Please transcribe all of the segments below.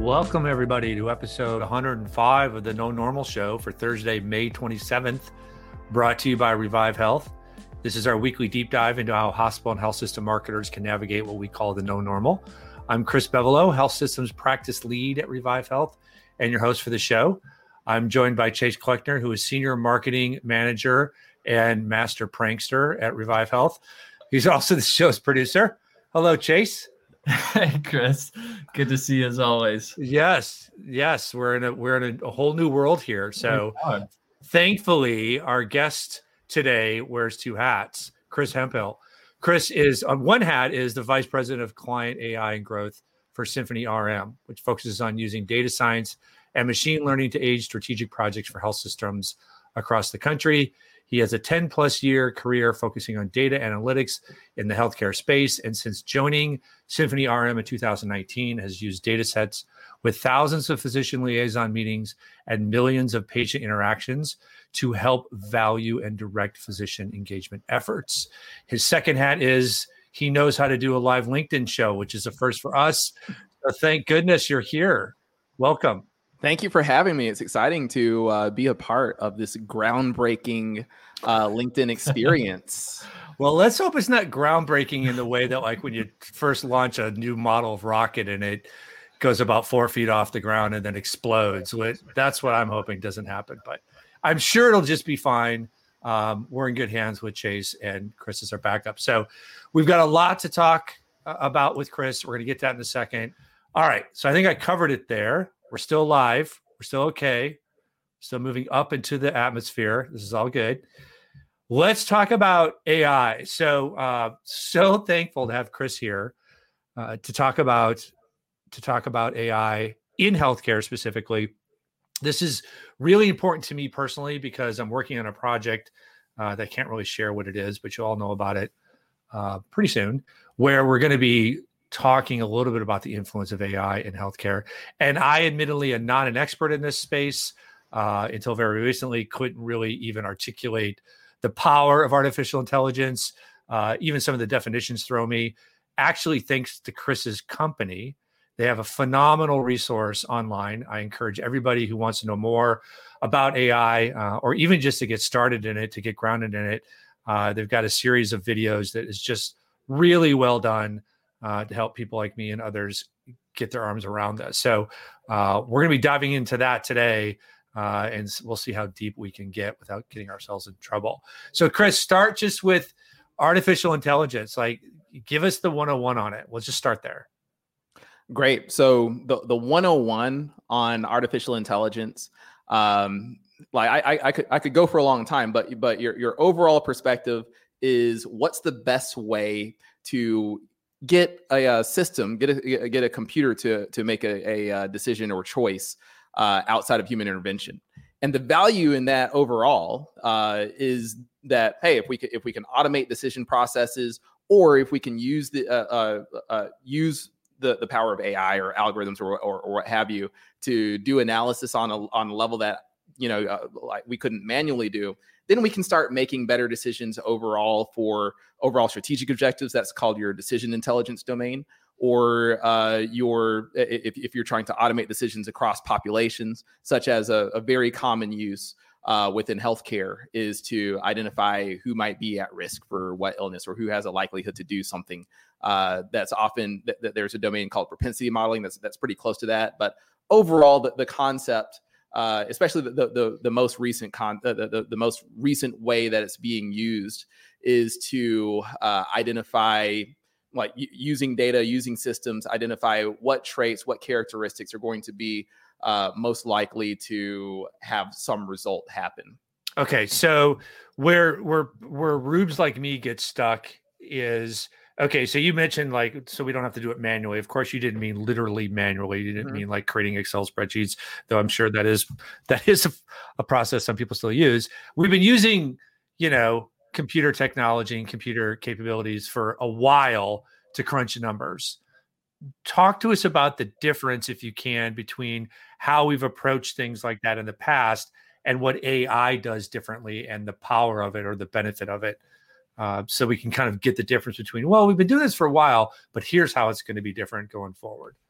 Welcome, everybody, to episode 105 of the No Normal Show for Thursday, May 27th, brought to you by Revive Health. This is our weekly deep dive into how hospital and health system marketers can navigate what we call the no normal. I'm Chris Bevolo, health systems practice lead at Revive Health, and your host for the show. I'm joined by Chase Kleckner, who is senior marketing manager and master prankster at Revive Health. He's also the show's producer. Hello, Chase. Hey, Chris. Good to see you as always. Yes. We're in a whole new world here. So thankfully, our guest today wears two hats. Chris Hemphill. Chris is on one hat is the vice president of client AI and growth for Symphony RM, which focuses on using data science and machine learning to aid strategic projects for health systems across the country. He has a 10 plus year career focusing on data analytics in the healthcare space. And since joining Symphony RM in 2019, has used data sets with thousands of physician liaison meetings and millions of patient interactions to help value and direct physician engagement efforts. His second hat is he knows how to do a live LinkedIn show, which is a first for us. So thank goodness you're here. Welcome. Thank you for having me. It's exciting to be a part of this groundbreaking LinkedIn experience. Well, let's hope it's not groundbreaking in the way that, like, when you first launch a new model of rocket and it goes about 4 feet off the ground and then explodes. That's what I'm hoping doesn't happen, but I'm sure it'll just be fine. We're in good hands with Chase, and Chris is our backup. So we've got a lot to talk about with Chris. We're going to get to that in a second. All right. So I think I covered it there. We're still live. We're still okay. Still moving up into the atmosphere. This is all good. Let's talk about AI. So thankful to have Chris here to talk about AI in healthcare specifically. This is really important to me personally because I'm working on a project that I can't really share what it is, but you all know about it pretty soon, where we're going to be talking a little bit about the influence of AI in healthcare. And I admittedly am not an expert in this space until very recently, couldn't really even articulate the power of artificial intelligence. Even some of the definitions throw me. Actually, thanks to Chris's company, they have a phenomenal resource online. I encourage everybody who wants to know more about AI or even just to get started in it, to get grounded in it. They've got a series of videos that is just really well done to help people like me and others get their arms around this. So we're going to be diving into that today, and we'll see how deep we can get without getting ourselves in trouble. So Chris, start just with artificial intelligence. Like, give us the 101 on it. Let's just start there. Great. So the 101 on artificial intelligence, I could go for a long time, but your overall perspective is what's the best way to get a system, get a computer to make a decision or choice outside of human intervention. And the value in that overall is that, hey, if we can automate decision processes, or if we can use the power of AI or algorithms or what have you to do analysis on a level that like we couldn't manually do, then we can start making better decisions overall for overall strategic objectives. That's called your decision intelligence domain, or if you're trying to automate decisions across populations, such as a very common use within healthcare is to identify who might be at risk for what illness or who has a likelihood to do something. That's often there's a domain called propensity modeling that's pretty close to that. But overall, the concept, especially the most recent the most recent way that it's being used is to identify, like, using data, using systems, identify what traits, what characteristics are going to be most likely to have some result happen. Okay, so where rubes like me get stuck is, okay, so you mentioned, like, so we don't have to do it manually. Of course, you didn't mean literally manually. You didn't mean like creating Excel spreadsheets, though I'm sure that is a process some people still use. We've been using, computer technology and computer capabilities for a while to crunch numbers. Talk to us about the difference, if you can, between how we've approached things like that in the past and what AI does differently and the power of it or the benefit of it. So we can kind of get the difference between, well, we've been doing this for a while, but here's how it's going to be different going forward.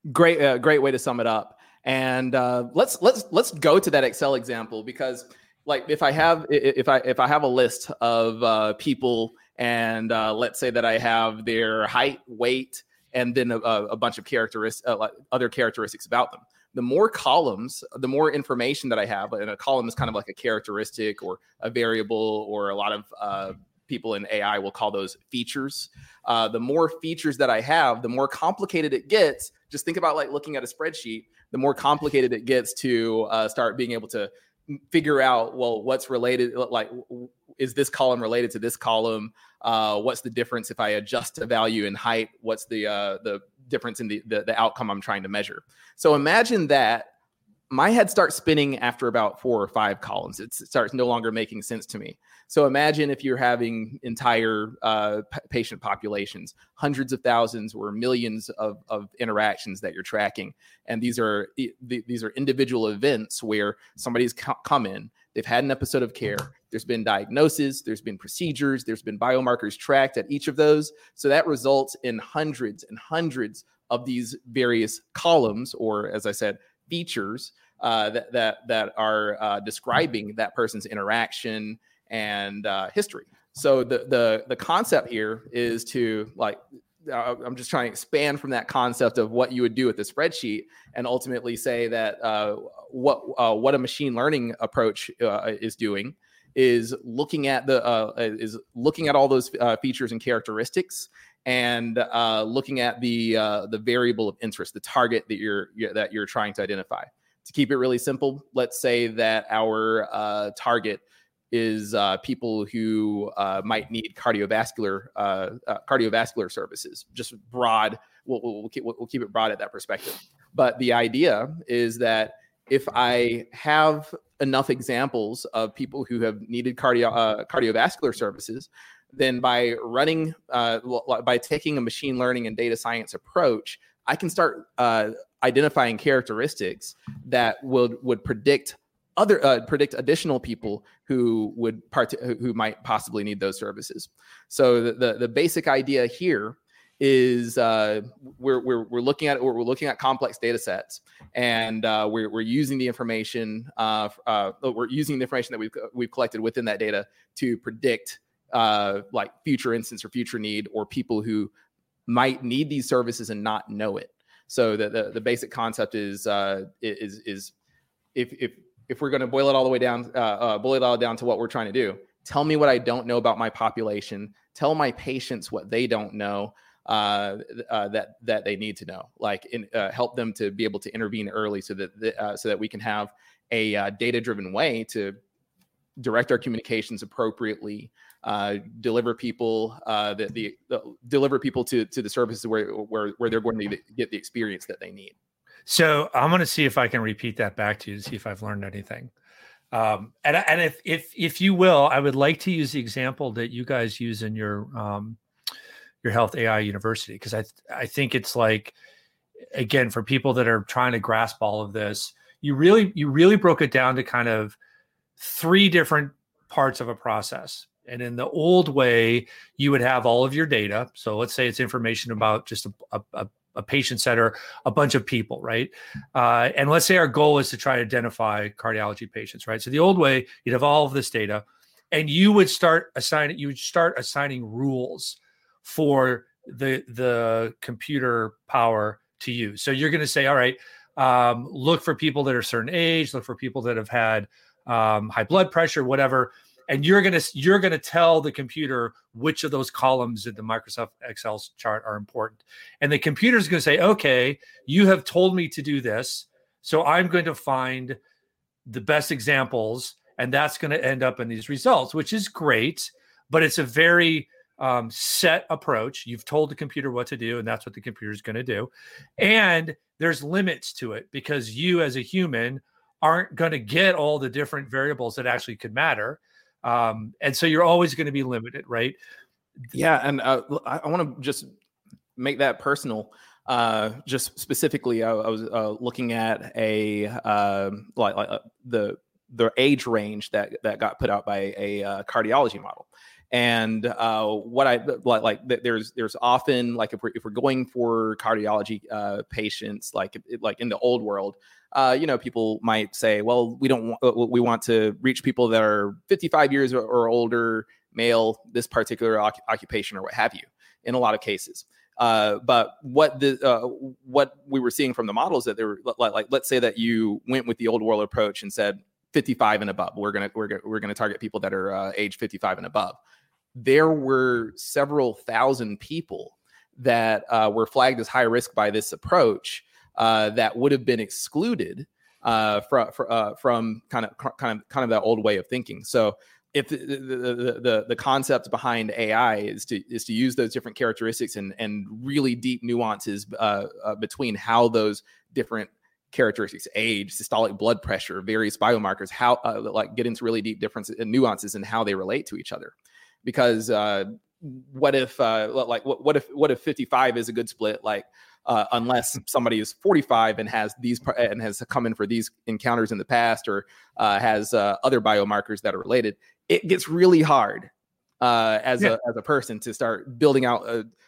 Great way to sum it up. And let's go to that Excel example, because like if I have a list of people, and let's say that I have their height, weight, and then a bunch of other characteristics about them. The more columns, the more information that I have, and a column is kind of like a characteristic or a variable, or a lot of people in AI will call those features. The more features that I have, the more complicated it gets. Just think about like looking at a spreadsheet. The more complicated it gets to start being able to figure out, well, what's related, like, is this column related to this column? What's the difference if I adjust a value in height? What's the difference in the outcome I'm trying to measure? So imagine that my head starts spinning after about 4 or 5 columns. It starts no longer making sense to me. So imagine if you're having entire patient populations, hundreds of thousands or millions of interactions that you're tracking. And these are individual events where somebody's come in, they've had an episode of care, there's been diagnosis, there's been procedures, there's been biomarkers tracked at each of those. So that results in hundreds and hundreds of these various columns, or as I said, features that are describing that person's interaction and history. So the concept here is to, like, I'm just trying to expand from that concept of what you would do with the spreadsheet, and ultimately say that what a machine learning approach is doing is looking at all those features and characteristics, and looking at the variable of interest, the target that you're trying to identify. To keep it really simple, let's say that our target is people who might need cardiovascular services. Just broad. We'll keep it broad at that perspective. But the idea is that if I have enough examples of people who have needed cardiovascular services, then by taking a machine learning and data science approach, I can start identifying characteristics that would predict additional people who might possibly need those services. So the basic idea here is we're looking at complex data sets, and we're using the information that we've collected within that data to predict like future instance or future need, or people who might need these services and not know it. So the basic concept is if we're going to boil it all down to what we're trying to do, tell me what I don't know about my population. Tell my patients what they don't know that they need to know. Like help them to be able to intervene early, so that we can have a data-driven way to direct our communications appropriately, deliver people to the services where they're going to get the experience that they need. So I'm going to see if I can repeat that back to you to see if I've learned anything. And if you will, I would like to use the example that you guys use in your Health AI University, because I think it's like, again, for people that are trying to grasp all of this, you really broke it down to kind of 3 different parts of a process. And in the old way, you would have all of your data. So let's say it's information about just a patient set or a bunch of people, right? And let's say our goal is to try to identify cardiology patients, right? So the old way, you'd have all of this data, and you would start assigning rules for the computer power to use. So you're going to say, all right, look for people that are a certain age, look for people that have had high blood pressure, whatever. And you're gonna tell the computer which of those columns in the Microsoft Excel chart are important. And the computer is going to say, okay, you have told me to do this, so I'm going to find the best examples, and that's going to end up in these results, which is great, but it's a very set approach. You've told the computer what to do, and that's what the computer is going to do. And there's limits to it, because you as a human aren't going to get all the different variables that actually could matter. And so you're always going to be limited, right? Yeah. And I want to just make that personal. Just specifically, I was looking at the age range that got put out by a cardiology model. And what I like, there's often, like, if we're going for cardiology patients, like in the old world, people might say, well, we want to reach people that are 55 years or older, male, this particular occupation, or what have you, in a lot of cases. But what we were seeing from the models, that they were like, let's say that you went with the old world approach and said 55 and above. We're gonna target people that are age 55 and above. There were several thousand people that were flagged as high risk by this approach that would have been excluded from kind of that old way of thinking. So if the concept behind AI is to use those different characteristics and really deep nuances between how those different characteristics, age, systolic blood pressure, various biomarkers, how get into really deep differences and nuances in how they relate to each other. Because what if 55 is a good split? Unless somebody is 45 and has come in for these encounters in the past, or has other biomarkers that are related, it gets really hard as a person to start building out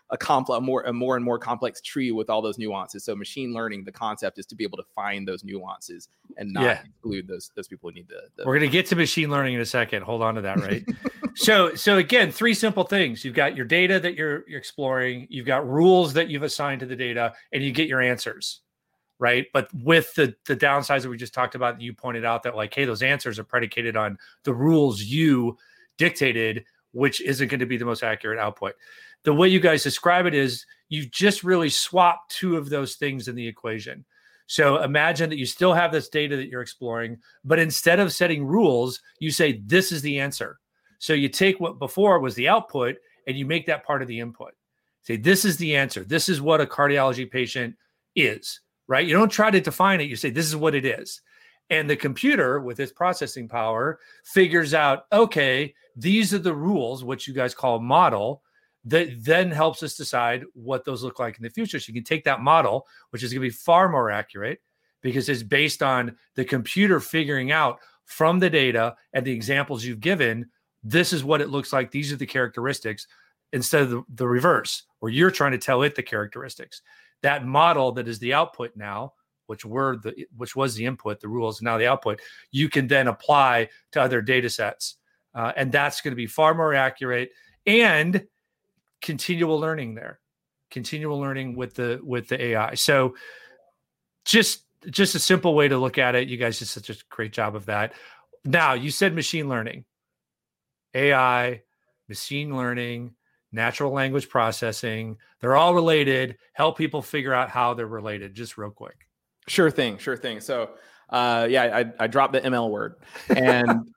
a more and more complex tree with all those nuances. So machine learning, the concept is to be able to find those nuances and not exclude those people who need the. We're going to get to machine learning in a second. Hold on to that, right? So again, three simple things. You've got your data that you're exploring. You've got rules that you've assigned to the data, and you get your answers, right? But with the downsides that we just talked about, you pointed out that, like, hey, those answers are predicated on the rules you dictated, which isn't going to be the most accurate output. The way you guys describe it is you've just really swapped two of those things in the equation. So imagine that you still have this data that you're exploring, but instead of setting rules, you say, this is the answer. So you take what before was the output and you make that part of the input. Say, this is the answer. This is what a cardiology patient is, right? You don't try to define it. You say, this is what it is. And the computer, with its processing power, figures out, okay, these are the rules, which you guys call a model, that then helps us decide what those look like in the future. So you can take that model, which is going to be far more accurate because it's based on the computer figuring out from the data and the examples you've given, this is what it looks like. These are the characteristics, instead of the reverse, where you're trying to tell it the characteristics. That model that is the output now, which was the input, the rules, now the output, you can then apply to other data sets. And that's going to be far more accurate, and continual learning with the AI. So just a simple way to look at it. You guys did such a great job of that. Now, you said machine learning, AI, machine learning, natural language processing, they're all related. Help people figure out how they're related, just real quick. Sure thing. So, I dropped the ML word, and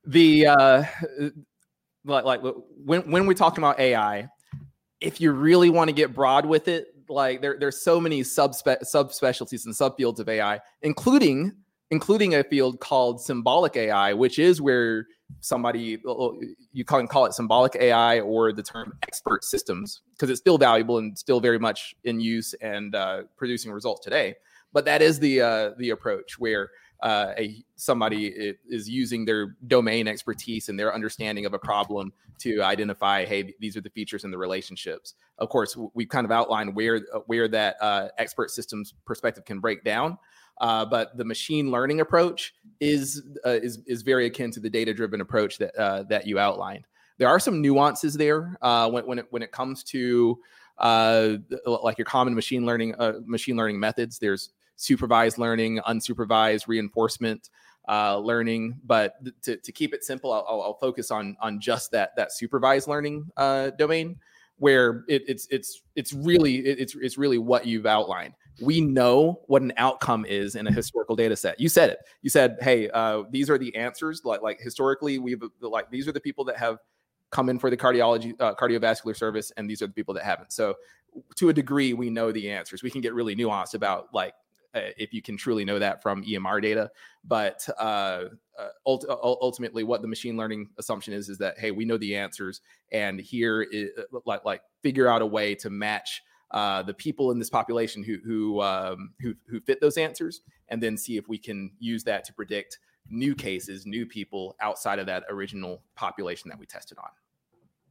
when we're talking about AI, if you really want to get broad with it, like there's so many subspecialties and subfields of AI, including a field called symbolic AI, which is where you can call it symbolic AI or the term expert systems, because it's still valuable and still very much in use and producing results today. But that is the approach where somebody is using their domain expertise and their understanding of a problem to identify, hey, these are the features and the relationships. Of course, we've kind of outlined where that expert systems perspective can break down. But the machine learning approach is very akin to the data-driven approach that you outlined. There are some nuances there when it comes to like your common machine learning methods. There's supervised learning, unsupervised reinforcement learning. But to keep it simple, I'll focus on just that supervised learning domain, where it's really what you've outlined. We know what an outcome is in a historical data set. You said it. You said, hey, these are the answers. Like historically, these are the people that have come in for the cardiovascular service, and these are the people that haven't. So to a degree, we know the answers. We can get really nuanced about if you can truly know that from EMR data. But ultimately, what the machine learning assumption is that, hey, we know the answers, and here is figure out a way to match the people in this population who fit those answers, and then see if we can use that to predict new cases, new people outside of that original population that we tested on.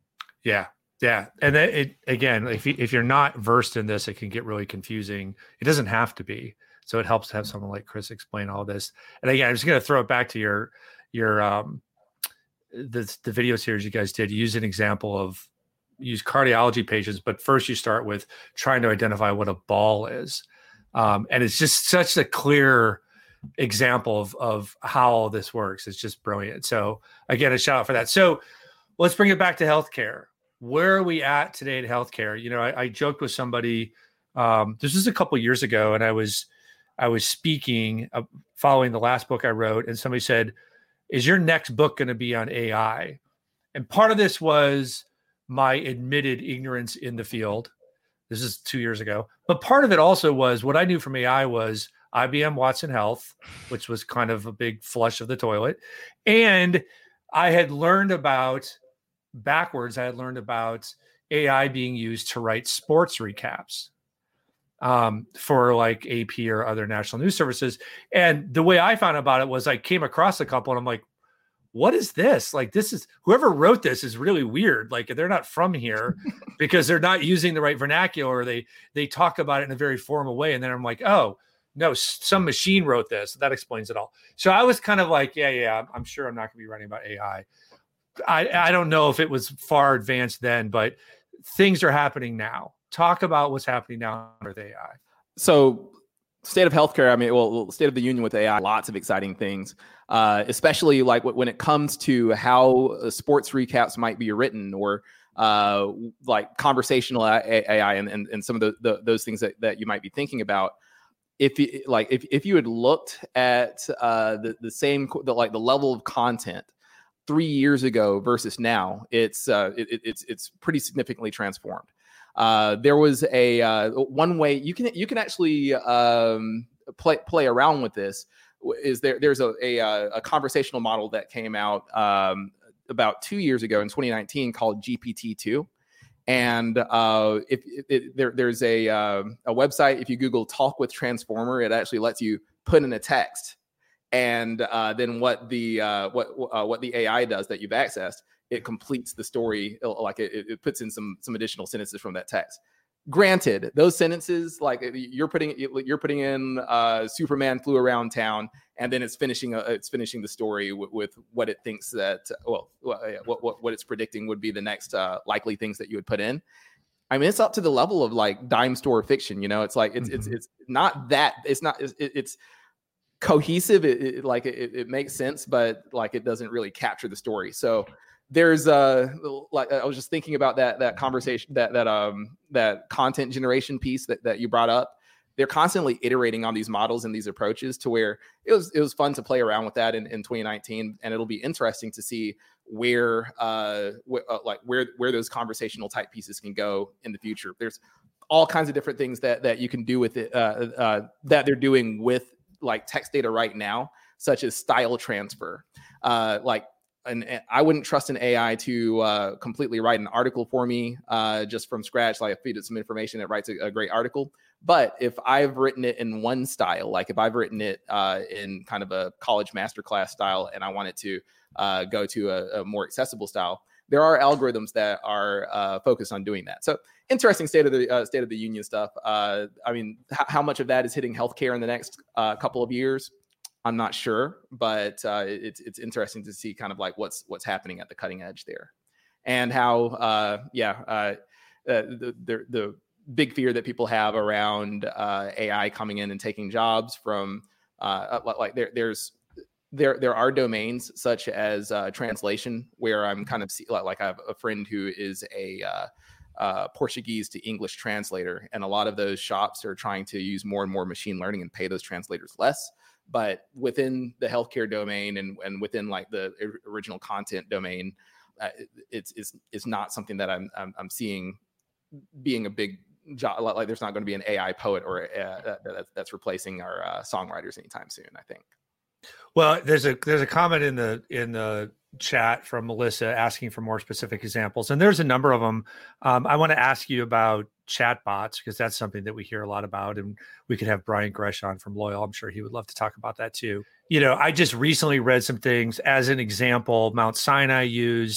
Yeah. Yeah. And then again, if you're not versed in this, it can get really confusing. It doesn't have to be. So it helps to have someone like Chris explain all this. And again, I'm just going to throw it back to your the video series you guys did. Use an example of use cardiology patients, but first you start with trying to identify what a ball is. And it's just such a clear example of how all this works. It's just brilliant. So again, a shout out for that. So let's bring it back to healthcare. Where are we at today in healthcare? You know, I joked with somebody, this was a couple of years ago, and I was speaking following the last book I wrote, and somebody said, is your next book going to be on AI? And part of this was my admitted ignorance in the field. This is 2 years ago. But part of it also was what I knew from AI was IBM Watson Health, which was kind of a big flush of the toilet. And I had learned about AI being used to write sports recaps for like AP or other national news services. And the way I found out about it was I came across a couple and I'm like, what is this? Like, this is whoever wrote this is really weird. Like, they're not from here because they're not using the right vernacular. They talk about it in a very formal way. And then I'm like, oh no, some machine wrote this. That explains it all. So I was kind of like, yeah, I'm sure I'm not going to be writing about AI. I don't know if it was far advanced then, but things are happening now. Talk about what's happening now with AI. So state of healthcare, I mean, well, state of the union with AI, lots of exciting things, especially like when it comes to how sports recaps might be written or like conversational AI and some of those things that you might be thinking about. If you had looked at the level of content 3 years ago versus now, it's pretty significantly transformed. There was a one way you can actually play around with this. Is there's a conversational model that came out about 2 years ago in 2019 called GPT-2. And there's a website. If you Google "talk with transformer," it actually lets you put in a text, and then what the AI does that you've accessed, it completes the story. Like it puts in some additional sentences from that text. Granted, those sentences, like you're putting in Superman flew around town, and then it's finishing the story with what it thinks that what it's predicting would be the next likely things that you would put in. I mean, it's up to the level of like dime store fiction. You know, it's like it's not that it's cohesive. It makes sense, but like it doesn't really capture the story. So there's like I was just thinking about that conversation, that content generation piece that you brought up. They're constantly iterating on these models and these approaches to where it was fun to play around with that in 2019, and it'll be interesting to see where those conversational type pieces can go in the future. There's all kinds of different things that you can do with it that they're doing with like text data right now, such as style transfer. And I wouldn't trust an AI to completely write an article for me just from scratch. Like I feed it some information, it writes a great article. But if I've written it in one style, like if I've written it in kind of a college masterclass style, and I want it to go to a more accessible style, there are algorithms that are focused on doing that. So interesting state of the union stuff. I mean, how much of that is hitting healthcare in the next couple of years? I'm not sure, but it's interesting to see kind of like what's happening at the cutting edge there, and how the big fear that people have around AI coming in and taking jobs from there are domains such as translation where I'm kind of like I have a friend who is a Portuguese to English translator, and a lot of those shops are trying to use more and more machine learning and pay those translators less. But within the healthcare domain and within like the original content domain, it's not something that I'm seeing being a big job. Like there's not going to be an AI poet or that's replacing our songwriters anytime soon, I think. Well, there's a comment in the chat from Melissa asking for more specific examples, and there's a number of them. I want to ask you about chatbots because that's something that we hear a lot about, and we could have Brian Gresh on from Loyal. I'm sure he would love to talk about that too. You know, I just recently read some things as an example. Mount Sinai used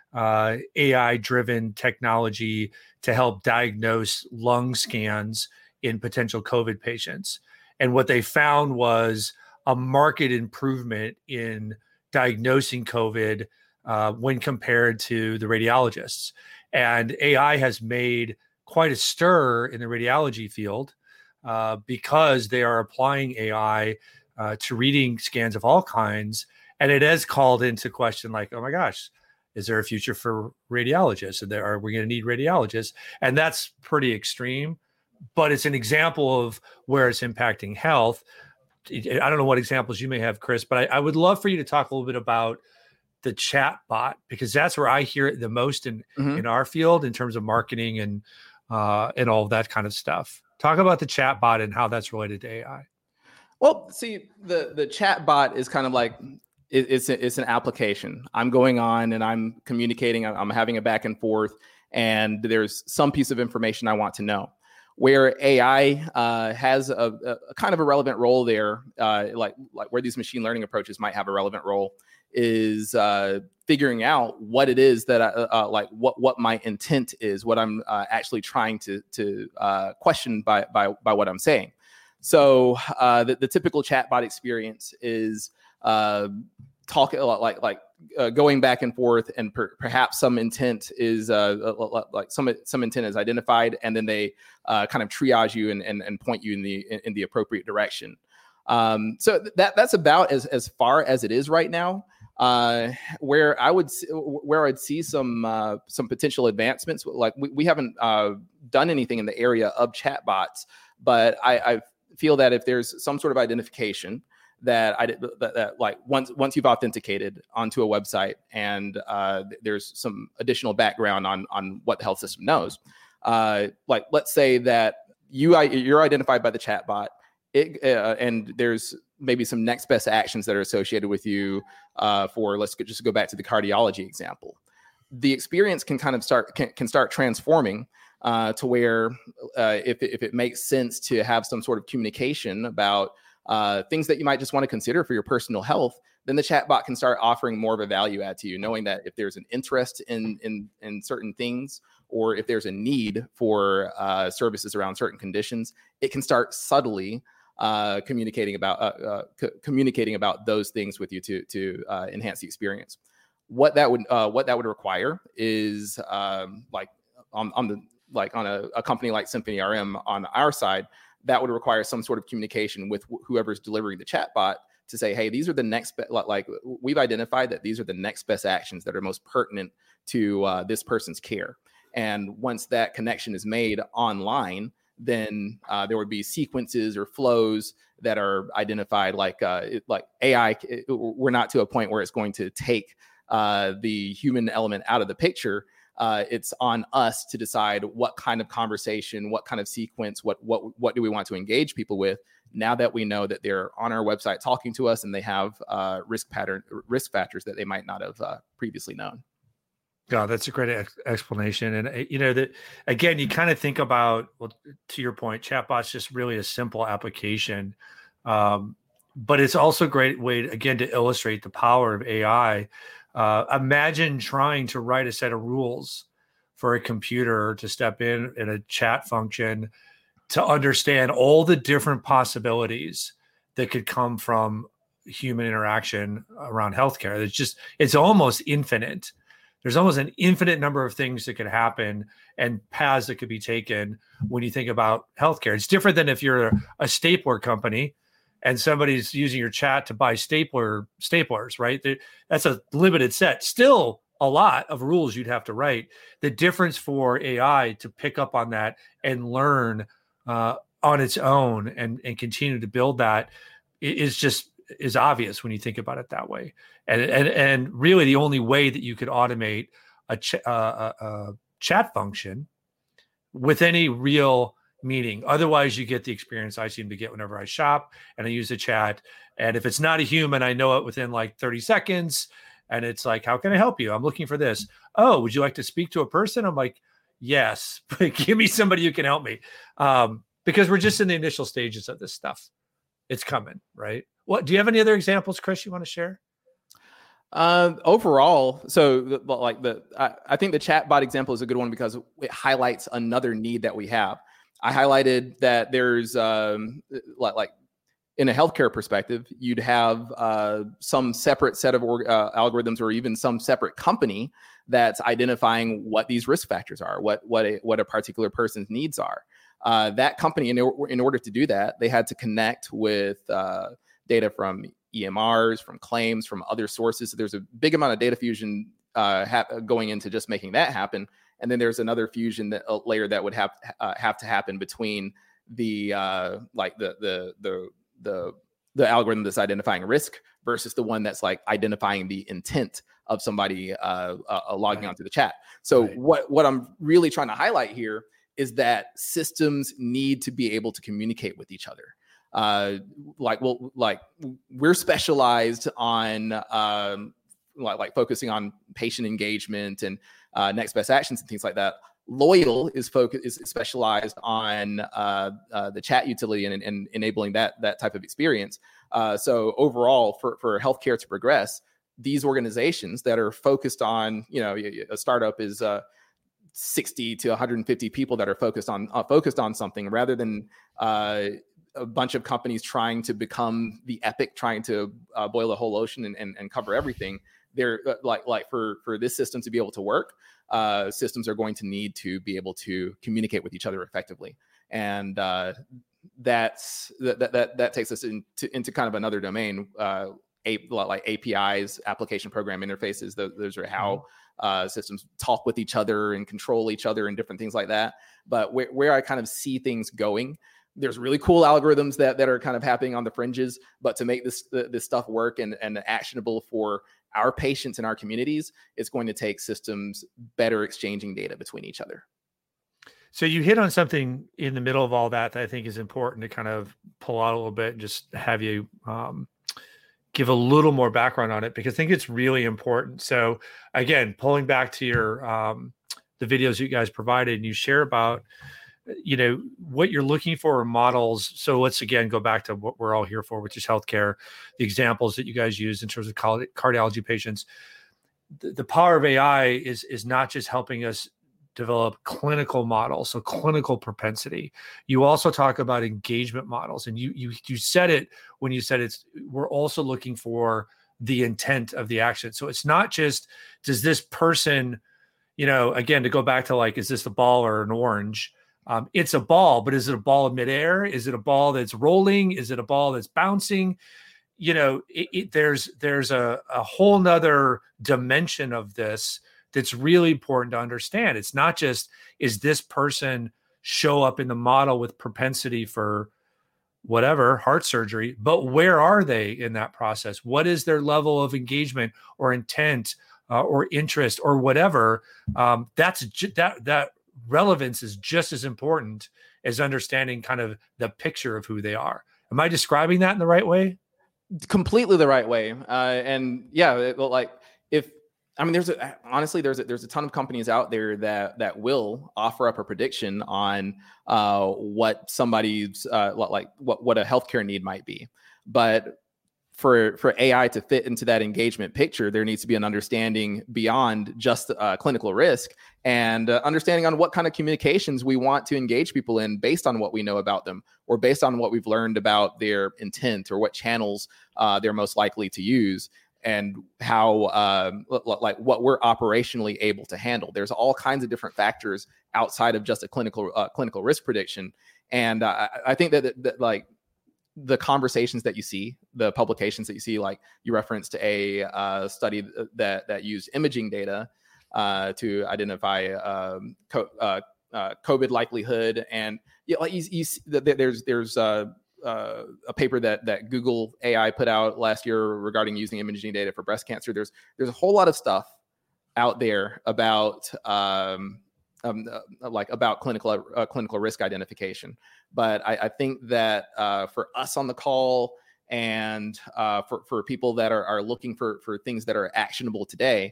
AI-driven technology to help diagnose lung scans in potential COVID patients. And what they found was a marked improvement in diagnosing COVID when compared to the radiologists. And AI has made quite a stir in the radiology field because they are applying AI to reading scans of all kinds. And it has called into question, like, oh my gosh, is there a future for radiologists? And are we going to need radiologists? And that's pretty extreme, but it's an example of where it's impacting health. I don't know what examples you may have, Chris, but I would love for you to talk a little bit about the chat bot, because that's where I hear it the most in our field in terms of marketing and all of that kind of stuff. Talk about the chat bot and how that's related to AI. Well, see, the chat bot is kind of like, it's an application. I'm going on and I'm communicating, I'm having a back and forth, and there's some piece of information I want to know. Where AI has a kind of a relevant role there, like where these machine learning approaches might have a relevant role, is figuring out what it is that like what my intent is, what I'm actually trying to question by what I'm saying. So the typical chatbot experience is talking like going back and forth, and perhaps some intent is like some intent is identified, and then they kind of triage you and point you in the appropriate direction. So that's about as far as it is right now. Where I'd see some potential advancements, like we haven't done anything in the area of chatbots, but I feel that if there's some sort of identification that like once you've authenticated onto a website and there's some additional background on what the health system knows, like let's say that you're identified by the chatbot, and there's maybe some next best actions that are associated with you. Let's just go back to the cardiology example. The experience can kind of start transforming to where if it makes sense to have some sort of communication about things that you might just want to consider for your personal health, then the chatbot can start offering more of a value add to you, knowing that if there's an interest in certain things, or if there's a need for services around certain conditions, it can start subtly communicating about those things with you to enhance the experience. What that would require is like on a company like Symphony RM on our side, that would require some sort of communication with whoever's delivering the chatbot to say, hey, these are the next, like we've identified that these are the next best actions that are most pertinent to this person's care. And once that connection is made online, then there would be sequences or flows that are identified, like AI. We're not to a point where it's going to take the human element out of the picture. It's on us to decide what kind of conversation, what kind of sequence, what do we want to engage people with, now that we know that they're on our website talking to us and they have risk factors that they might not have previously known. God, that's a great explanation. And that again, you kind of think about, well, to your point, chatbot's just really a simple application, but it's also a great way again to illustrate the power of AI. Imagine trying to write a set of rules for a computer to step in a chat function to understand all the different possibilities that could come from human interaction around healthcare. It's almost infinite. There's almost an infinite number of things that could happen and paths that could be taken when you think about healthcare. It's different than if you're a stapler company and somebody's using your chat to buy staplers, right? That's a limited set. Still a lot of rules you'd have to write. The difference for AI to pick up on that and learn on its own and continue to build that is obvious when you think about it that way. And really the only way that you could automate a chat function with any real meaning. Otherwise, you get the experience I seem to get whenever I shop and I use the chat. And if it's not a human, I know it within like 30 seconds. And it's like, how can I help you? I'm looking for this. Oh, would you like to speak to a person? I'm like, yes, but give me somebody who can help me. Because we're just in the initial stages of this stuff. It's coming, right? What do you have any other examples, Chris, you want to share? Overall, so I think the chatbot example is a good one because it highlights another need that we have. I highlighted that there's like in a healthcare perspective, you'd have some separate set of algorithms or even some separate company that's identifying what these risk factors are, what a particular person's needs are. That company, in order to do that, they had to connect with data from EMRs, from claims, from other sources. So there's a big amount of data fusion going into just making that happen. And then there's another fusion layer that would have to happen between the algorithm that's identifying risk versus the one that's like identifying the intent of somebody logging onto the chat. So what I'm really trying to highlight here is that systems need to be able to communicate with each other. We're specialized on focusing on patient engagement and next best actions and things like that. Loyal is specialized on the chat utility and enabling that type of experience. So overall, for healthcare to progress, these organizations that are focused on, a startup is 60 to 150 people that are focused on something, rather than a bunch of companies trying to become the Epic, trying to boil the whole ocean and cover everything. They're for this system to be able to work, systems are going to need to be able to communicate with each other effectively, and that takes us into kind of another domain. Like APIs, application program interfaces. Those are how systems talk with each other and control each other and different things like that. But where I kind of see things going, there's really cool algorithms that are kind of happening on the fringes, but to make this stuff work and actionable for our patients and our communities, it's going to take systems better exchanging data between each other. So you hit on something in the middle of all that I think is important to kind of pull out a little bit and just have you give a little more background on it, because I think it's really important. So again, pulling back to your the videos you guys provided, and you share about what you're looking for in models. So let's again go back to what we're all here for, which is healthcare. The examples that you guys use in terms of cardiology patients. The power of AI is not just helping us develop clinical models, so clinical propensity. You also talk about engagement models, and you said it when you said we're also looking for the intent of the action. So it's not just, does this person, again, to go back to is this a ball or an orange? It's a ball, but is it a ball in midair? Is it a ball that's rolling? Is it a ball that's bouncing? There's a whole nother dimension of this that's really important to understand. It's not just, is this person show up in the model with propensity for whatever, heart surgery, but where are they in that process? What is their level of engagement or intent or interest or whatever? That relevance is just as important as understanding kind of the picture of who they are. Am I describing that in the right way? Completely the right way. And yeah, there's a ton of companies out there that will offer up a prediction on what somebody's what a healthcare need might be. But for AI to fit into that engagement picture, there needs to be an understanding beyond just clinical risk, and understanding on what kind of communications we want to engage people in based on what we know about them, or based on what we've learned about their intent, or what channels they're most likely to use, and how what we're operationally able to handle. There's all kinds of different factors outside of just a clinical risk prediction. And I think that the conversations that you see, the publications that you see, like you referenced a study that used imaging data to identify COVID likelihood, and there's a paper that Google AI put out last year regarding using imaging data for breast cancer. There's a whole lot of stuff out there about about clinical risk identification. But I think that for us on the call, and for people that are looking for things that are actionable today,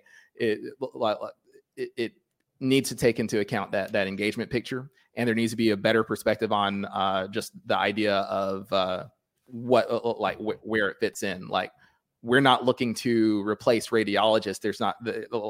it needs to take into account that engagement picture, and there needs to be a better perspective on just the idea of where it fits in. Like, we're not looking to replace radiologists. There's not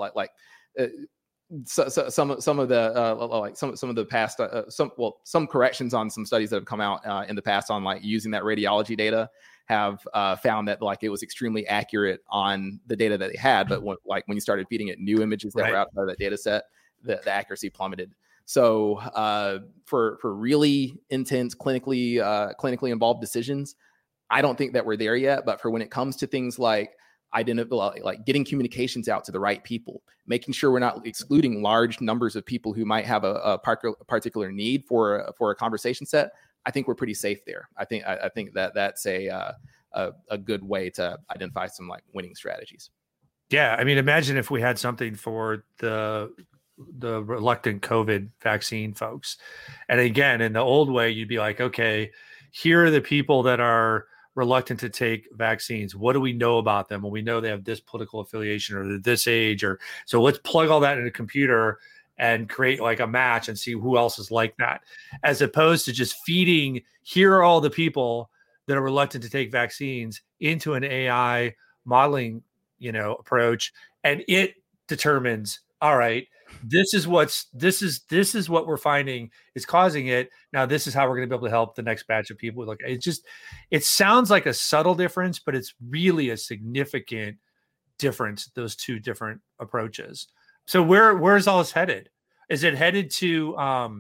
some of the past some corrections on some studies that have come out in the past on like using that radiology data have found that like it was extremely accurate on the data that they had, but when you started feeding it new images that were outside of that data set, the accuracy plummeted. So for really intense clinically involved decisions, I don't think that we're there yet. But for when it comes to things like getting communications out to the right people, making sure we're not excluding large numbers of people who might have a particular need for a conversation set, I think we're pretty safe there. I think that's a good way to identify some like winning strategies. Yeah, I mean, imagine if we had something for the reluctant COVID vaccine folks. And again, in the old way, you'd be like, okay, here are the people that are reluctant to take vaccines. What do we know about them? Well, we know they have this political affiliation or they're this age, or so let's plug all that in a computer and create like a match and see who else is like that, as opposed to just feeding, here are all the people that are reluctant to take vaccines into an AI modeling, approach. And it determines, all right, this is what we're finding is causing it. Now, this is how we're going to be able to help the next batch of people. Like, it sounds like a subtle difference, but it's really a significant difference, those two different approaches. So where's all this headed? Is it headed to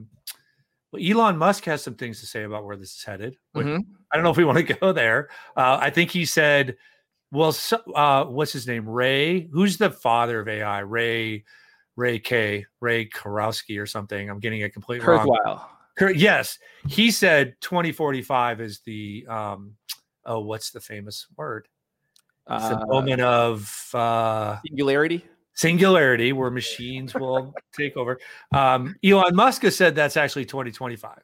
Elon Musk has some things to say about where this is headed. Mm-hmm. I don't know if we want to go there. I think he said, what's his name? Ray, who's the father of AI? Ray Karowski or something. I'm getting it completely wrong. Yes. He said 2045 is the, what's the famous word? It's the moment of singularity where machines will take over. Elon Musk has said that's actually 2025.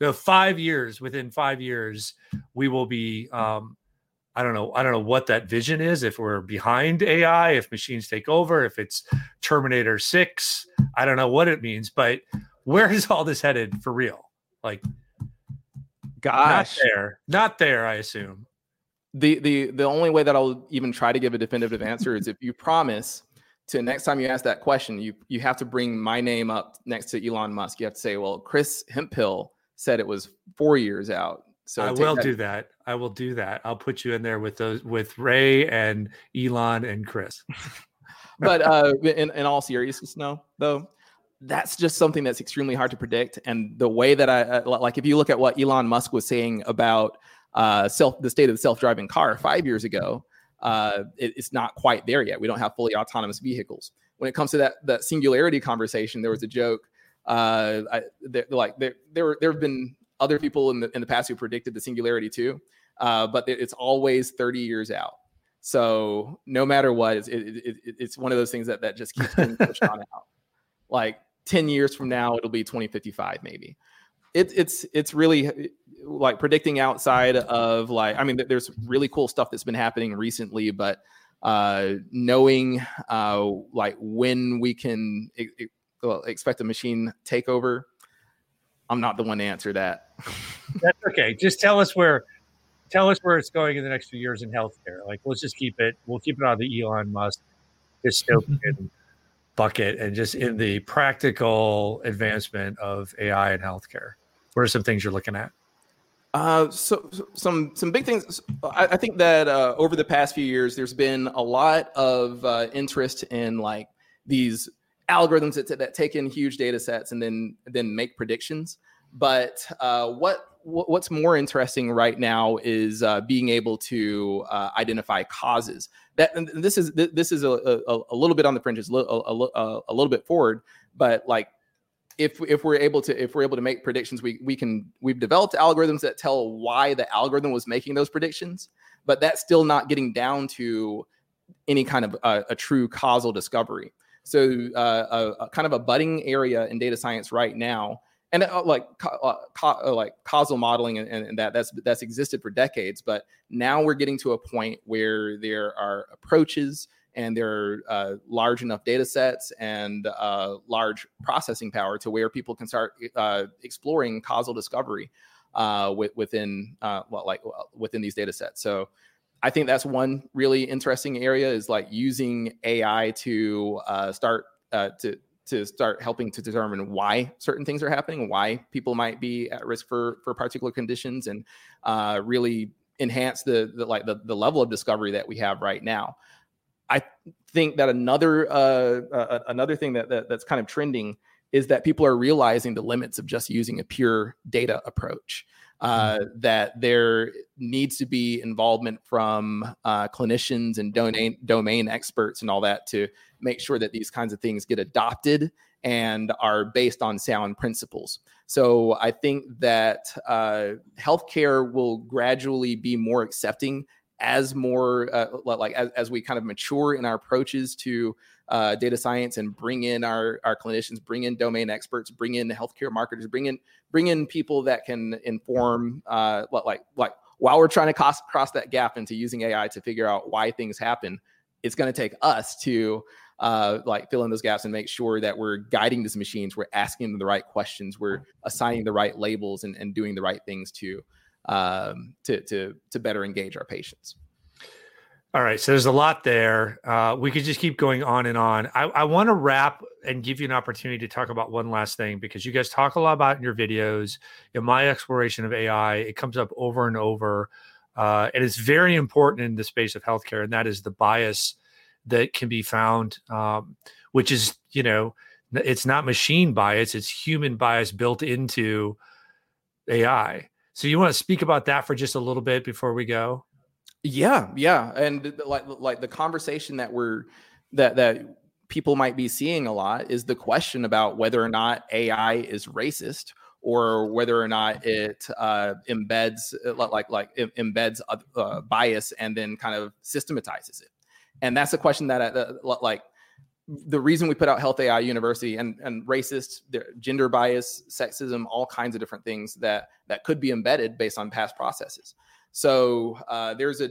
So within 5 years, we will be, I don't know what that vision is. If we're behind AI, if machines take over, if it's Terminator 6, I don't know what it means, but where is all this headed for real? Like, gosh, not there, I assume. The only way that I'll even try to give a definitive answer is if you promise to next time you ask that question, you have to bring my name up next to Elon Musk. You have to say, well, Chris Hemphill said it was 4 years out. So I will do that. I'll put you in there with Ray and Elon and Chris. But in all seriousness, though, that's just something that's extremely hard to predict. And the way that if you look at what Elon Musk was saying about the state of the self-driving car 5 years ago, it's not quite there yet. We don't have fully autonomous vehicles. When it comes to that singularity conversation, there was a joke. There have been other people in the past who predicted the singularity too, but it's always 30 years out. So no matter what, it's one of those things that just keeps being pushed on out. Like 10 years from now, it'll be 2055 maybe. It's really like predicting outside of there's really cool stuff that's been happening recently, but knowing when we can expect a machine takeover, I'm not the one to answer that. That's okay. Just tell us where it's going in the next few years in healthcare. Like, we'll keep it on the Elon Musk dystopian bucket and just in the practical advancement of AI in healthcare. What are some things you're looking at? So some big things. I think that over the past few years, there's been a lot of interest in like these algorithms that take in huge data sets and then make predictions. But what's more interesting right now is being able to identify causes. This is a little bit on the fringes, a little bit forward. But like if we're able to make predictions, we've developed algorithms that tell why the algorithm was making those predictions. But that's still not getting down to any kind of a true causal discovery. So kind of a budding area in data science right now, and causal modeling and that's existed for decades. But now we're getting to a point where there are approaches and there are large enough data sets and large processing power to where people can start exploring causal discovery within these data sets. So I think that's one really interesting area, is like using AI to start helping to determine why certain things are happening, why people might be at risk for particular conditions, and really enhance the level of discovery that we have right now. I think that another thing that's kind of trending is that people are realizing the limits of just using a pure data approach. That there needs to be involvement from clinicians and domain experts and all that to make sure that these kinds of things get adopted and are based on sound principles. So I think that healthcare will gradually be more accepting as more as we kind of mature in our approaches to data science and bring in our clinicians, bring in domain experts, bring in healthcare marketers, bring in people that can inform while we're trying to cross that gap into using AI to figure out why things happen. It's going to take us to fill in those gaps and make sure that we're guiding these machines, we're asking them the right questions, we're assigning the right labels, and doing the right things to better engage our patients. All right. So there's a lot there. We could just keep going on and on. I want to wrap and give you an opportunity to talk about one last thing, because you guys talk a lot about in your videos. In my exploration of AI, it comes up over and over. And it's very important in the space of healthcare, and that is the bias that can be found, which is, it's not machine bias, it's human bias built into AI. So you want to speak about that for just a little bit before we go? Yeah. And like the conversation that people might be seeing a lot is the question about whether or not AI is racist, or whether or not it embeds bias and then kind of systematizes it. And that's a question that the reason we put out Health AI University, and racist, gender bias, sexism, all kinds of different things that could be embedded based on past processes. So there's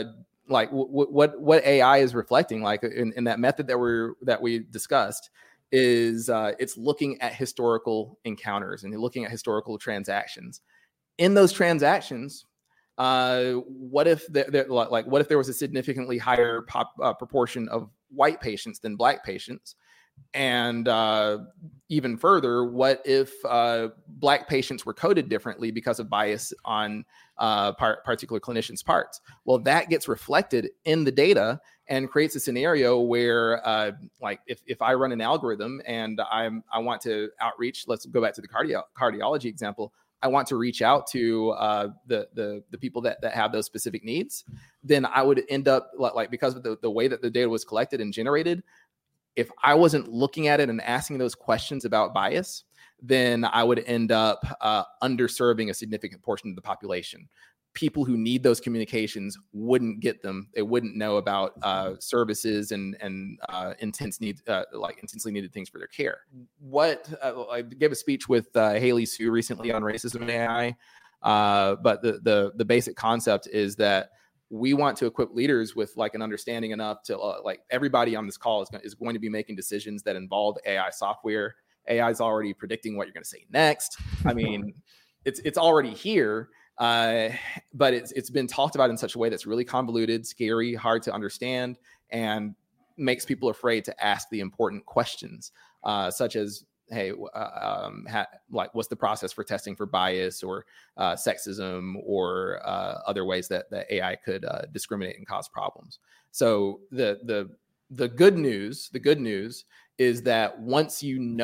what AI is reflecting, like in that method that we discussed, is it's looking at historical encounters and looking at historical transactions. In those transactions, what if there was a significantly higher proportion of white patients than Black patients? And even further, what if Black patients were coded differently because of bias on particular clinicians' parts? Well, that gets reflected in the data and creates a scenario where, if I run an algorithm and I want to outreach, let's go back to the cardiology example. I want to reach out to the people that have those specific needs, then I would end up because of the way that the data was collected and generated. If I wasn't looking at it and asking those questions about bias, then I would end up underserving a significant portion of the population. People who need those communications wouldn't get them. They wouldn't know about services and intensely needed things for their care. I gave a speech with Haley Sue recently on racism and AI, but the basic concept is that we want to equip leaders with an understanding enough to everybody on this call is going to be making decisions that involve AI software. AI is already predicting what you're going to say next. I mean, it's already here. But it's been talked about in such a way that's really convoluted, scary, hard to understand, and makes people afraid to ask the important questions, such as, hey, what's the process for testing for bias or sexism or other ways that AI could discriminate and cause problems. So the good news is that once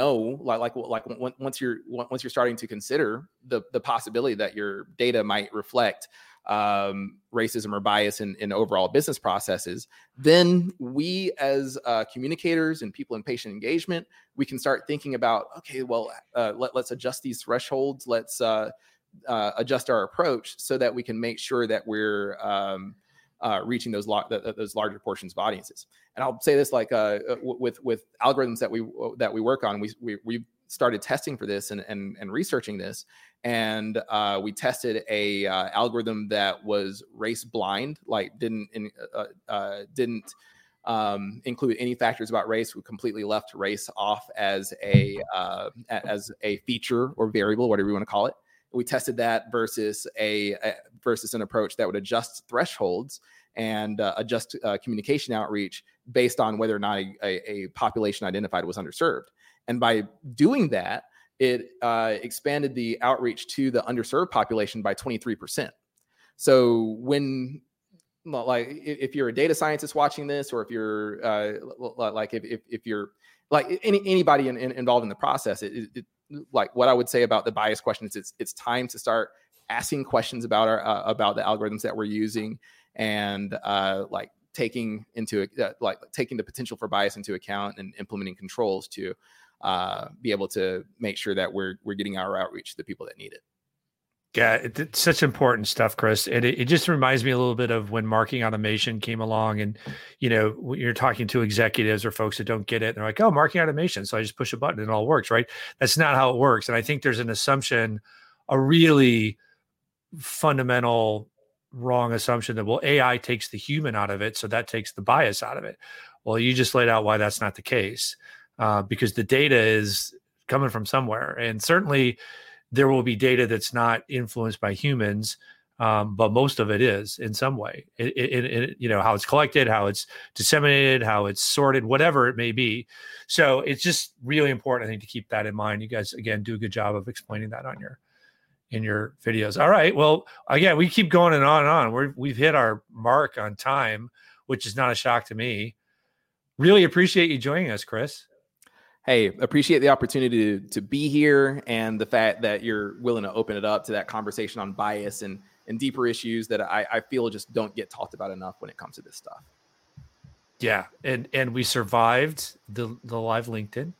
once you're starting to consider the possibility that your data might reflect racism or bias in overall business processes, then we as communicators and people in patient engagement, we can start thinking about, okay, well, let's adjust these thresholds. Let's adjust our approach so that we can make sure that we're reaching those larger portions of audiences. And I'll say this, with algorithms that we work on, we started testing for this and researching this, and we tested a algorithm that was race blind, didn't include any factors about race. We completely left race off as a feature or variable, whatever you want to call it. We tested that versus an approach that would adjust thresholds, and adjust communication outreach based on whether or not a population identified was underserved. And by doing that, it expanded the outreach to the underserved population by 23%. So when, like, if you're a data scientist watching this, or if you're if you're like anybody involved in the process, it like what I would say about the bias question is it's time to start asking questions about the algorithms that we're using, and taking the potential for bias into account, and implementing controls to be able to make sure that we're getting our outreach to the people that need it. Yeah, it's such important stuff, Chris. And it just reminds me a little bit of when marketing automation came along, and, when you're talking to executives or folks that don't get it, they're like, oh, marketing automation, so I just push a button and it all works, right? That's not how it works. And I think there's an assumption, a really fundamental wrong assumption that, well, AI takes the human out of it, so that takes the bias out of it. Well, you just laid out why that's not the case, because the data is coming from somewhere. And certainly there will be data that's not influenced by humans, but most of it is in some way. How it's collected, how it's disseminated, how it's sorted, whatever it may be. So it's just really important, I think, to keep that in mind. You guys, again, do a good job of explaining that in your videos. All right. Well, again, we keep going and on and on. We've hit our mark on time, which is not a shock to me. Really appreciate you joining us, Chris. Hey, appreciate the opportunity to be here, and the fact that you're willing to open it up to that conversation on bias and deeper issues that I feel just don't get talked about enough when it comes to this stuff. Yeah. And we survived the live LinkedIn.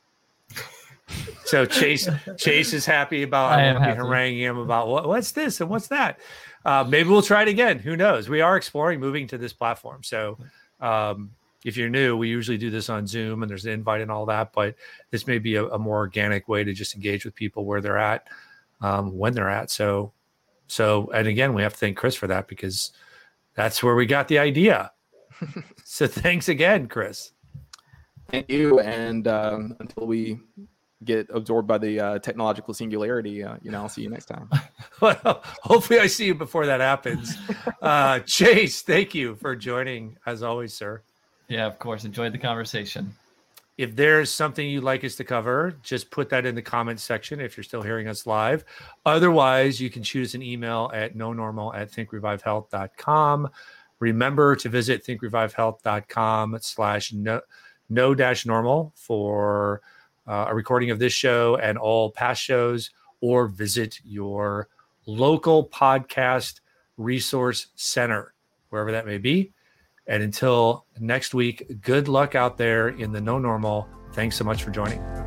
So Chase is happy about, I won't be haranguing him about what's this and what's that. Maybe we'll try it again. Who knows? We are exploring moving to this platform. So, if you're new, we usually do this on Zoom, and there's an invite and all that, but this may be a more organic way to just engage with people where they're at, when they're at. So, and again, we have to thank Chris for that, because that's where we got the idea. So thanks again, Chris. Thank you. And until we get absorbed by the technological singularity, I'll see you next time. Well, hopefully I see you before that happens. Chase, thank you for joining, as always, sir. Yeah, of course. Enjoyed the conversation. If there's something you'd like us to cover, just put that in the comments section if you're still hearing us live. Otherwise, you can shoot us an email at nonormal@thinkrevivehealth.com. Remember to visit thinkrevivehealth.com/no-normal for a recording of this show and all past shows, or visit your local podcast resource center, wherever that may be. And until next week, good luck out there in the no normal. Thanks so much for joining.